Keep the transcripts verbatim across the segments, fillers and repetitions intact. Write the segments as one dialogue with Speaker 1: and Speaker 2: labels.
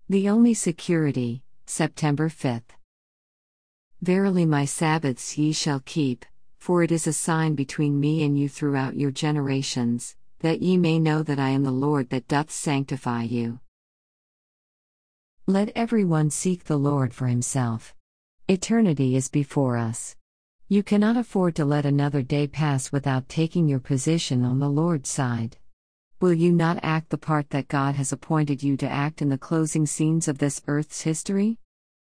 Speaker 1: The only security, September fifth. Verily my Sabbaths ye shall keep, for it is a sign between me and you throughout your generations, that ye may know that I am the Lord that doth sanctify you. Let every one seek the Lord for himself. Eternity is before us. You cannot afford to let another day pass without taking your position on the Lord's side. Will you not act the part that God has appointed you to act in the closing scenes of this earth's history?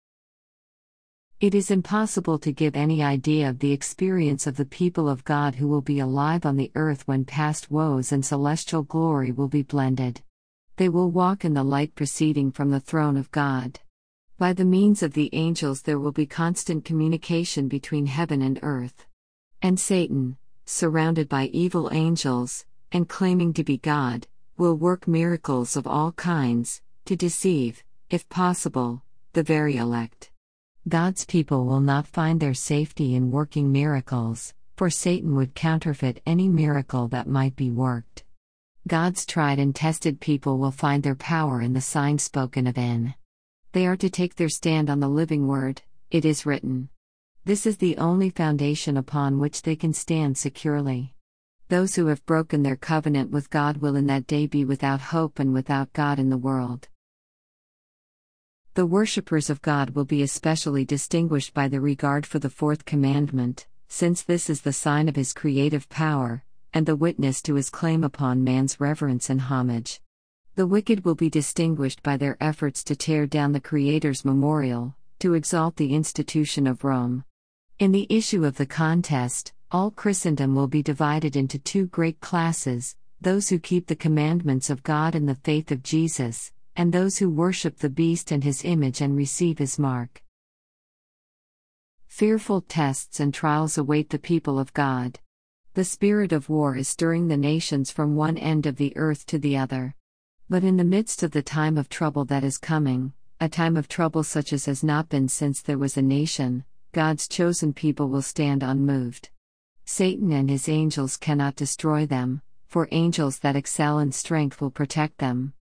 Speaker 1: It is impossible to give any idea of the experience of the people of God who will be alive on the earth when past woes and celestial glory will be blended. They will walk in the light proceeding from the throne of God. By the means of the angels there will be constant communication between heaven and earth. And Satan, surrounded by evil angels, and claiming to be God, will work miracles of all kinds, to deceive, if possible, the very elect. God's people will not find their safety in working miracles, for Satan would counterfeit any miracle that might be worked. God's tried and tested people will find their power in the sign spoken of in. They are to take their stand on the living word, it is written. This is the only foundation upon which they can stand securely. Those who have broken their covenant with God will in that day be without hope and without God in the world. The worshippers of God will be especially distinguished by the regard for the fourth commandment, since this is the sign of His creative power, and the witness to His claim upon man's reverence and homage. The wicked will be distinguished by their efforts to tear down the Creator's memorial, to exalt the institution of Rome. In the issue of the contest, all Christendom will be divided into two great classes, those who keep the commandments of God and the faith of Jesus, and those who worship the beast and his image and receive his mark. Fearful tests and trials await the people of God. The spirit of war is stirring the nations from one end of the earth to the other. But in the midst of the time of trouble that is coming, a time of trouble such as has not been since there was a nation, God's chosen people will stand unmoved. Satan and his angels cannot destroy them, for angels that excel in strength will protect them.